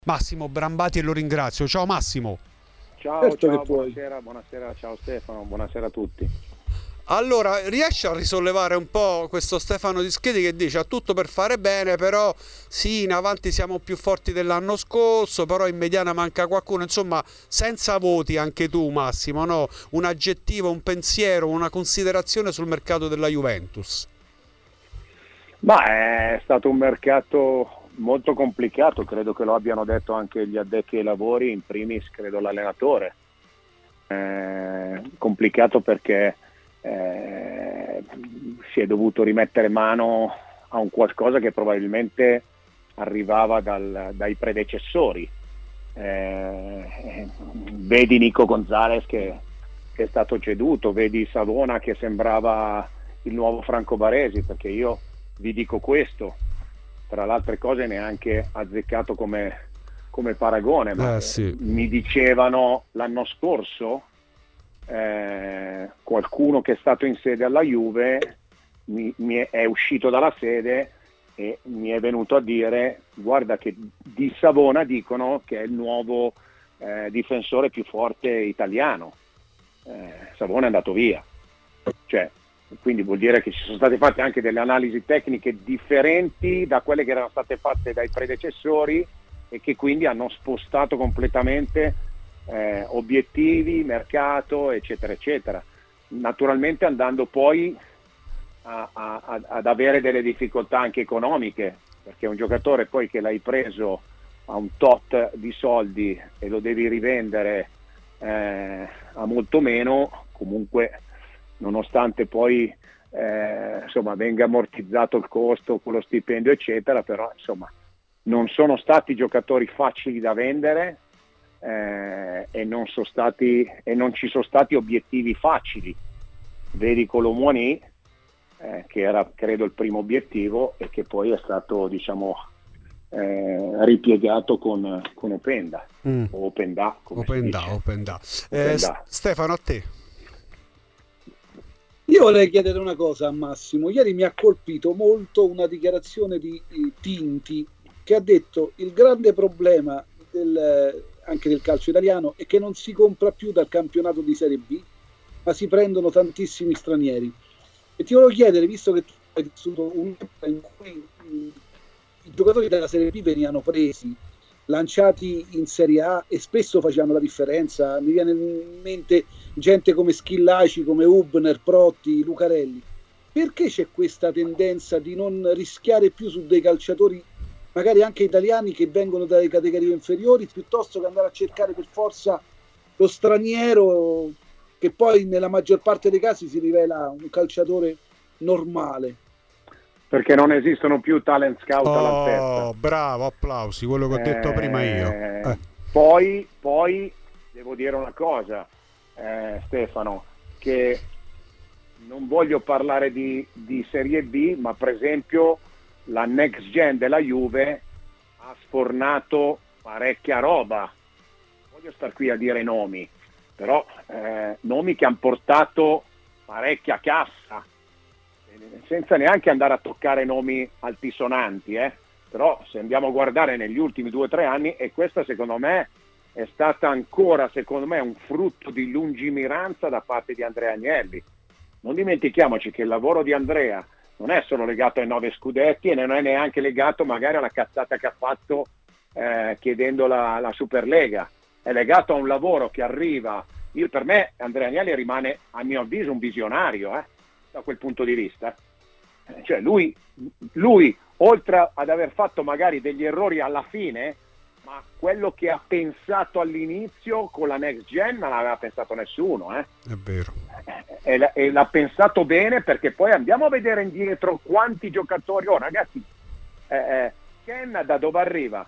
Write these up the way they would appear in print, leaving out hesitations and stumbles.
Massimo Brambati e lo ringrazio. Ciao Massimo. Ciao, Certo che ciao, puoi. buonasera, ciao Stefano, buonasera a tutti. Allora, riesci a risollevare un po' questo Stefano Dischetti che dice: ha tutto per fare bene, però sì, in avanti siamo più forti dell'anno scorso, però in mediana manca qualcuno. Insomma, senza voti anche tu, Massimo, no? Un aggettivo, un pensiero, una considerazione sul mercato della Juventus. Ma è stato un mercato molto complicato, credo che lo abbiano detto anche gli addetti ai lavori, in primis credo l'allenatore. Complicato perché si è dovuto rimettere mano a un qualcosa che probabilmente arrivava dai predecessori. Vedi Nico Gonzalez che è stato ceduto, vedi Savona che sembrava il nuovo Franco Baresi, perché io vi dico questo, tra le altre cose neanche azzeccato come paragone, ma Sì. mi dicevano l'anno scorso qualcuno che è stato in sede alla Juve è uscito dalla sede e mi è venuto a dire: guarda che di Savona dicono che è il nuovo difensore più forte italiano. Savona è andato via, cioè, quindi vuol dire che ci sono state fatte anche delle analisi tecniche differenti da quelle che erano state fatte dai predecessori e che quindi hanno spostato completamente obiettivi, mercato, eccetera eccetera, naturalmente andando poi ad avere delle difficoltà anche economiche, perché un giocatore poi che l'hai preso a un tot di soldi e lo devi rivendere a molto meno, comunque nonostante poi insomma venga ammortizzato il costo con lo stipendio eccetera, però insomma non sono stati giocatori facili da vendere e non ci sono stati obiettivi facili. Vedi Colomoni che era credo il primo obiettivo e che poi è stato diciamo ripiegato con Openda o Openda come si dice. Openda. Openda. Stefano, a te. Io vorrei chiedere una cosa a Massimo. Ieri mi ha colpito molto una dichiarazione di Tinti che ha detto: il grande problema anche del calcio italiano è che non si compra più dal campionato di Serie B, ma si prendono tantissimi stranieri. E ti volevo chiedere, visto che tu hai vissuto un'epoca in cui i giocatori della Serie B venivano presi, lanciati in Serie A e spesso facevano la differenza, mi viene in mente gente come Schillaci, come Hubner, Protti, Lucarelli. Perché c'è questa tendenza di non rischiare più su dei calciatori magari anche italiani che vengono dalle categorie inferiori, piuttosto che andare a cercare per forza lo straniero che poi nella maggior parte dei casi si rivela un calciatore normale? Perché non esistono più talent scout all'altezza. Oh, bravo, applausi, quello che ho detto prima io. Poi devo dire una cosa, Stefano, che non voglio parlare di Serie B, ma per esempio la next gen della Juve ha sfornato parecchia roba. Non voglio star qui a dire nomi, però nomi che hanno portato parecchia cassa, senza neanche andare a toccare nomi altisonanti, però se andiamo a guardare negli ultimi 2 o 3 anni, e questa secondo me è stata ancora un frutto di lungimiranza da parte di Andrea Agnelli. Non dimentichiamoci che il lavoro di Andrea non è solo legato ai 9 scudetti e non è neanche legato magari alla cazzata che ha fatto chiedendo la Superlega, è legato a un lavoro che arriva. Per me Andrea Agnelli rimane, a mio avviso, un visionario da quel punto di vista. Cioè lui oltre ad aver fatto magari degli errori alla fine, ma quello che ha pensato all'inizio con la next gen non aveva pensato nessuno, È vero. e l'ha pensato bene, perché poi andiamo a vedere indietro quanti giocatori, ragazzi, Ken da dove arriva?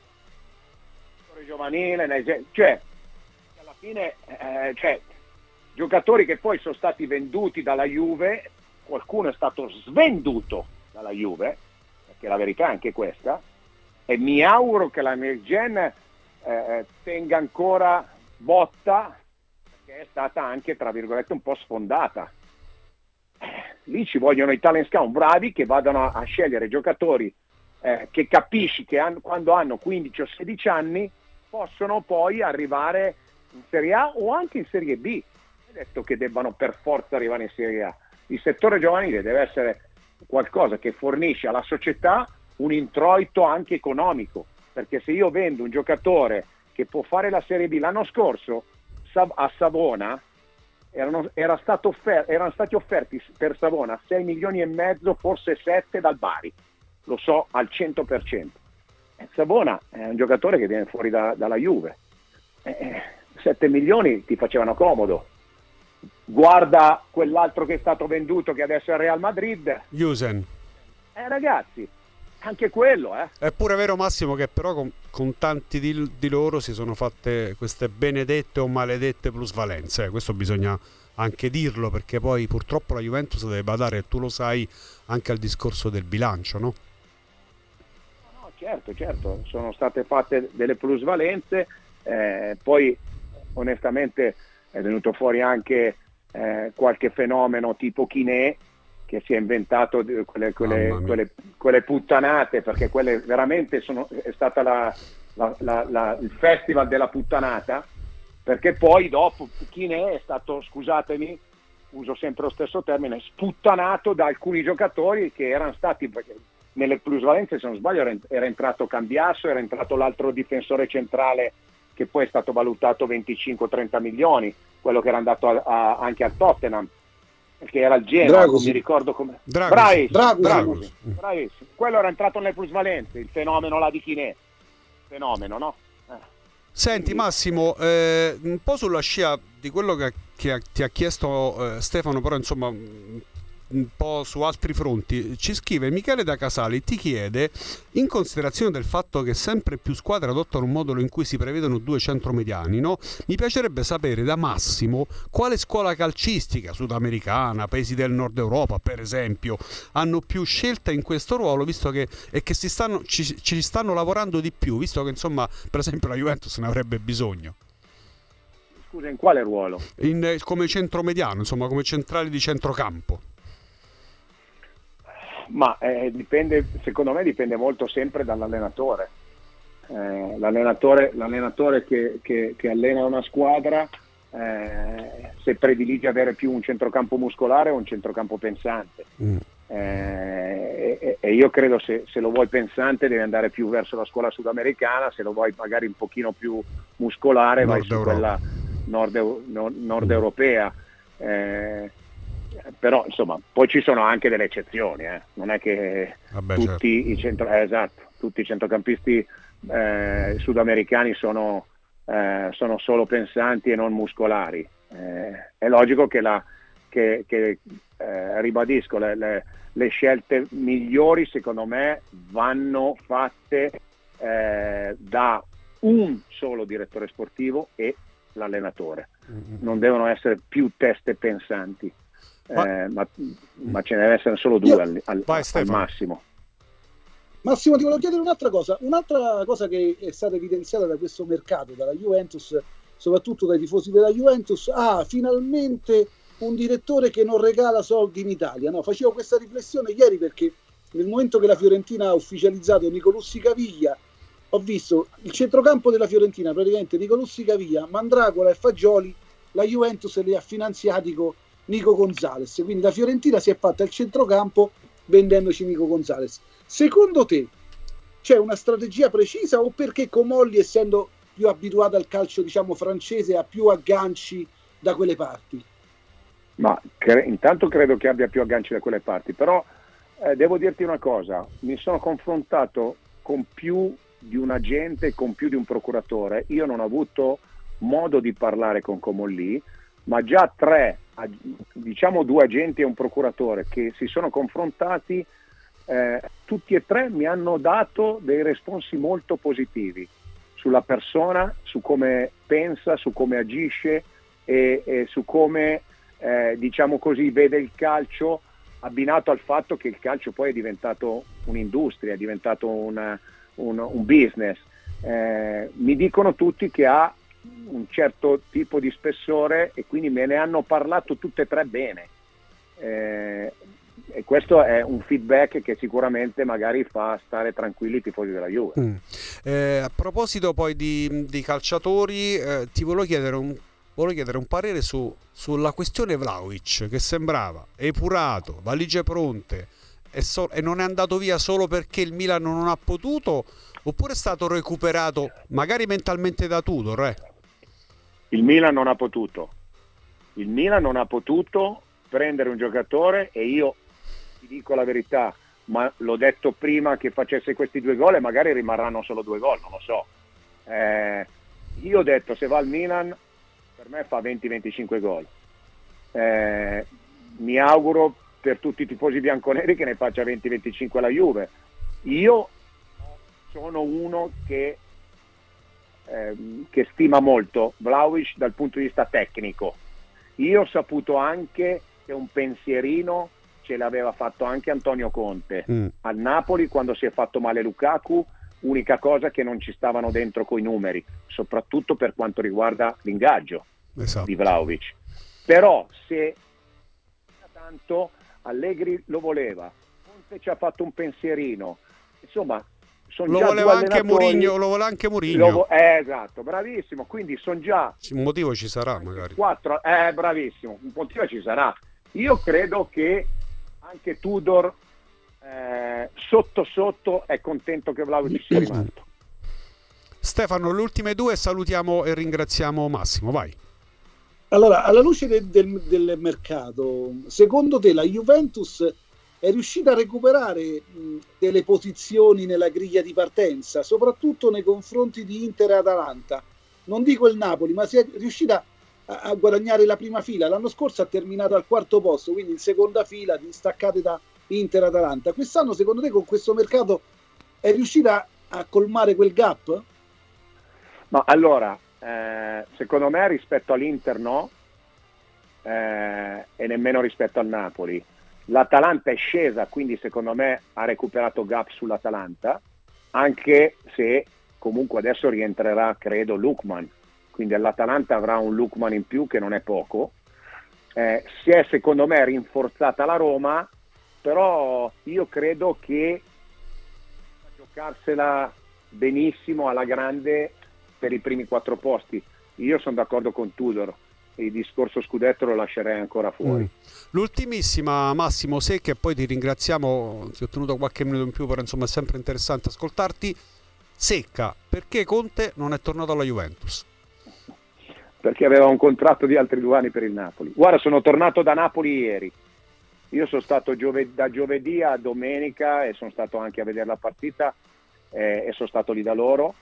Giovanile, cioè alla fine giocatori che poi sono stati venduti dalla Juve, qualcuno è stato svenduto dalla Juve, perché la verità è anche questa, e mi auguro che la next gen tenga ancora botta, perché è stata anche tra virgolette un po' sfondata. Lì ci vogliono i talent scout bravi che vadano a scegliere giocatori che capisci che quando hanno 15 o 16 anni possono poi arrivare in Serie A o anche in Serie B. Non è detto che debbano per forza arrivare in Serie A. Il settore giovanile deve essere qualcosa che fornisce alla società un introito anche economico, perché se io vendo un giocatore che può fare la Serie B, l'anno scorso a Savona erano stati offerti per Savona 6 milioni e mezzo, forse 7 dal Bari, lo so al 100%. Savona è un giocatore che viene fuori dalla Juve, 7 milioni ti facevano comodo. Guarda quell'altro che è stato venduto, che adesso è al Real Madrid, Jusen. Ragazzi, anche quello È pure vero, Massimo, che però con tanti di loro si sono fatte queste benedette o maledette plusvalenze, questo bisogna anche dirlo, perché poi purtroppo la Juventus deve badare, tu lo sai, anche al discorso del bilancio, no? No, certo, sono state fatte delle plusvalenze, poi onestamente è venuto fuori anche qualche fenomeno tipo Chinè, che si è inventato quelle puttanate, perché quelle veramente è stata il festival della puttanata, perché poi dopo Chinè è stato, scusatemi, uso sempre lo stesso termine, sputtanato da alcuni giocatori che erano stati, perché nelle plusvalenze, se non sbaglio, era entrato Cambiasso, era entrato l'altro difensore centrale che poi è stato valutato 25-30 milioni, quello che era andato anche al Tottenham, che era il Genoa, non mi ricordo come. Bravissimo. Quello era entrato nelle plusvalenze, il fenomeno là di Chinè. Fenomeno, no? Senti Massimo, un po' sulla scia di quello che ti ha chiesto Stefano, però insomma un po' su altri fronti, ci scrive Michele da Casali, ti chiede, in considerazione del fatto che sempre più squadre adottano un modulo in cui si prevedono 2 centromediani, no? Mi piacerebbe sapere da Massimo quale scuola calcistica, sudamericana, paesi del nord Europa per esempio, hanno più scelta in questo ruolo, visto che ci stanno lavorando di più, visto che insomma per esempio la Juventus ne avrebbe bisogno. Scusa, in quale ruolo? Come centromediano, insomma come centrali di centrocampo. Ma dipende, secondo me dipende molto sempre dall'allenatore. L'allenatore che allena una squadra, se predilige avere più un centrocampo muscolare o un centrocampo pensante. E io credo se lo vuoi pensante devi andare più verso la scuola sudamericana, se lo vuoi magari un pochino più muscolare vai su quella nord europea. Però insomma poi ci sono anche delle eccezioni, non è che tutti i centrocampisti sudamericani sono solo pensanti e non muscolari. È logico che ribadisco, le scelte migliori secondo me vanno fatte da un solo direttore sportivo e l'allenatore, non devono essere più teste pensanti. Ma ce ne deve essere solo 2 al massimo. Massimo, ti volevo chiedere un'altra cosa che è stata evidenziata da questo mercato, dalla Juventus, soprattutto dai tifosi della Juventus. Finalmente un direttore che non regala soldi in Italia, no? Facevo questa riflessione ieri perché nel momento che la Fiorentina ha ufficializzato Nicolussi Caviglia, ho visto il centrocampo della Fiorentina, praticamente Nicolussi Caviglia, Mandragola e Fagioli, la Juventus li ha finanziati con Nico Gonzalez, quindi la Fiorentina si è fatta il centrocampo vendendoci Nico Gonzalez. Secondo te c'è una strategia precisa o perché Comolli, essendo più abituato al calcio diciamo francese, ha più agganci da quelle parti? Ma intanto credo che abbia più agganci da quelle parti, però devo dirti una cosa, mi sono confrontato con più di un agente, con più di un procuratore, io non ho avuto modo di parlare con Comolli, ma già 3, diciamo 2 agenti e un procuratore che si sono confrontati, tutti e 3 mi hanno dato dei responsi molto positivi sulla persona, su come pensa, su come agisce e su come diciamo così vede il calcio, abbinato al fatto che il calcio poi è diventato un'industria, è diventato un business. Mi dicono tutti che ha un certo tipo di spessore e quindi me ne hanno parlato tutte e 3 bene. e questo è un feedback che sicuramente magari fa stare tranquilli i tifosi della Juve. A proposito poi di calciatori, ti volevo chiedere un parere sulla questione Vlahovic, che sembrava epurato, valigie pronte e non è andato via solo perché il Milan non ha potuto, oppure è stato recuperato magari mentalmente da Tudor? Il Milan non ha potuto prendere un giocatore, e io ti dico la verità, ma l'ho detto prima che facesse questi 2 gol e magari rimarranno solo 2 gol, non lo so. Io ho detto, se va al Milan per me fa 20-25 gol. Mi auguro per tutti i tifosi bianconeri che ne faccia 20-25 alla Juve. Io sono uno che stima molto Vlahovic dal punto di vista tecnico. Io ho saputo anche che un pensierino ce l'aveva fatto anche Antonio Conte al Napoli quando si è fatto male Lukaku, unica cosa che non ci stavano dentro coi numeri, soprattutto per quanto riguarda l'ingaggio di Vlahovic. Però se tanto Allegri lo voleva, Conte ci ha fatto un pensierino, insomma lo voleva anche Mourinho. Esatto, bravissimo, quindi sono già un motivo ci sarà magari 4, bravissimo, un motivo ci sarà. Io credo che anche Tudor sotto è contento che Vlahovic sia rimasto. Stefano, le ultime 2 salutiamo e ringraziamo Massimo, vai. Allora, alla luce del mercato, secondo te la Juventus è riuscita a recuperare delle posizioni nella griglia di partenza, soprattutto nei confronti di Inter e Atalanta? Non dico il Napoli, ma si è riuscita a guadagnare la prima fila. L'anno scorso ha terminato al 4º posto, quindi in seconda fila, distaccate da Inter e Atalanta. Quest'anno, secondo te, con questo mercato è riuscita a colmare quel gap? Ma allora, secondo me rispetto all'Inter no, e nemmeno rispetto al Napoli. L'Atalanta è scesa, quindi secondo me ha recuperato gap sull'Atalanta, anche se comunque adesso rientrerà, credo, Lookman, quindi l'Atalanta avrà un Lookman in più che non è poco. Si è secondo me rinforzata la Roma, però io credo che giocarsela benissimo alla grande per i primi 4 posti. Io sono d'accordo con Tudor, il discorso scudetto lo lascerei ancora fuori. L'ultimissima, Massimo Secca, e poi ti ringraziamo, ti ho tenuto qualche minuto in più, però insomma è sempre interessante ascoltarti. Secca, perché Conte non è tornato alla Juventus? Perché aveva un contratto di altri 2 anni per il Napoli. Guarda, sono tornato da Napoli ieri. Io sono stato da giovedì a domenica e sono stato anche a vedere la partita e sono stato lì da loro.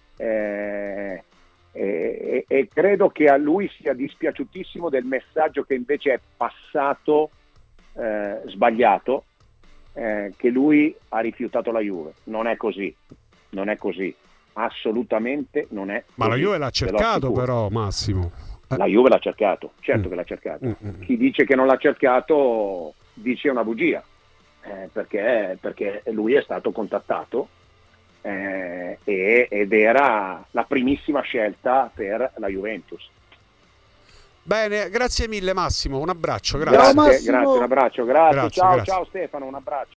E credo che a lui sia dispiaciutissimo del messaggio che invece è passato sbagliato, che lui ha rifiutato la Juve. Non è così, assolutamente non è così. Ma la Juve l'ha cercato però, Massimo. La Juve l'ha cercato, certo che l'ha cercato. Chi dice che non l'ha cercato dice una bugia, perché lui è stato contattato ed era la primissima scelta per la Juventus. Bene, grazie mille Massimo, un abbraccio, grazie, un abbraccio, ciao Stefano, un abbraccio.